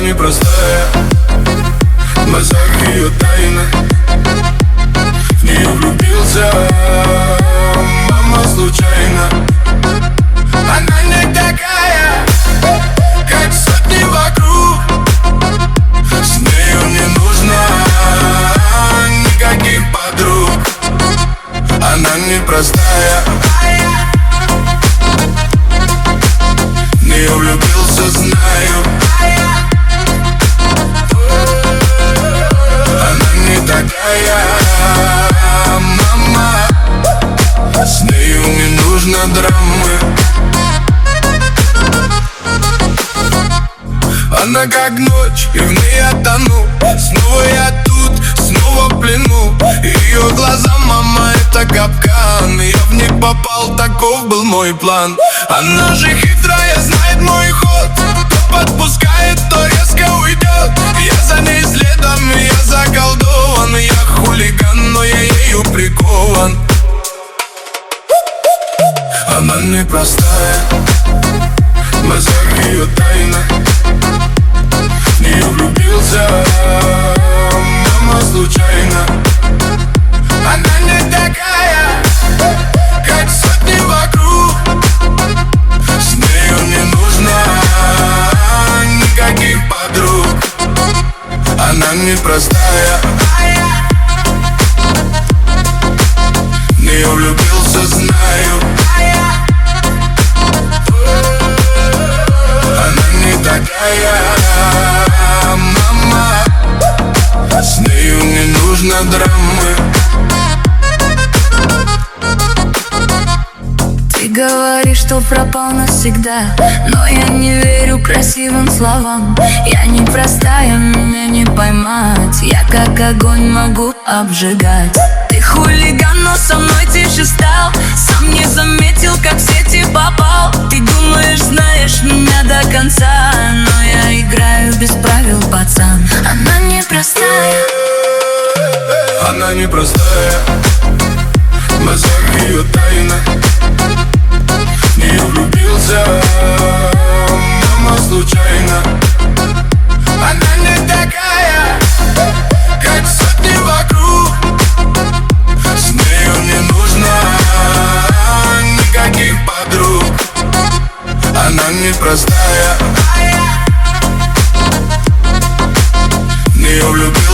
непростая, в глазах ее тайна. В нее влюбился, мама, случайно. Она не такая, как сотни вокруг. С нею не нужно никаких подруг. Она непростая, в нее влюбился, знаю. Она не такая, мама, с нею не нужно драмы. Она как ночь, и в ней я тону. Снова я тут, снова в плену. Ее глаза, мама, это капкан. Я в них попал, таков был мой план. Она же хитрая, знает мой ход. То подпускает, то резко уйдет. Я за ней следом, я заколдован. Я хулиган, но я ею прикован. Она непростая, в глазах ее тайна. В нее влюбился, мама, случайно. Она не такая, как сотни вокруг. С нею не нужно никаких подруг. Она непростая, в нее влюбился, знаю. Она не такая, мама, с нею не нужно драмы. Ты говоришь, что пропал навсегда, но я не верю красивым словам. Я непростая, меня не поймать. Я как огонь могу обжигать. Ты хулиган, но со мной тише стал. Сам не заметил, как в сети попал. Ты думаешь, знаешь меня до конца, но я играю без правил, пацан. Она непростая, она непростая, в глазах ее тайна. В нее влюбился, мама, случайно. Она не такая, как сотни вокруг. С нею не нужно никаких подруг. Она непростая, в нее влюбился.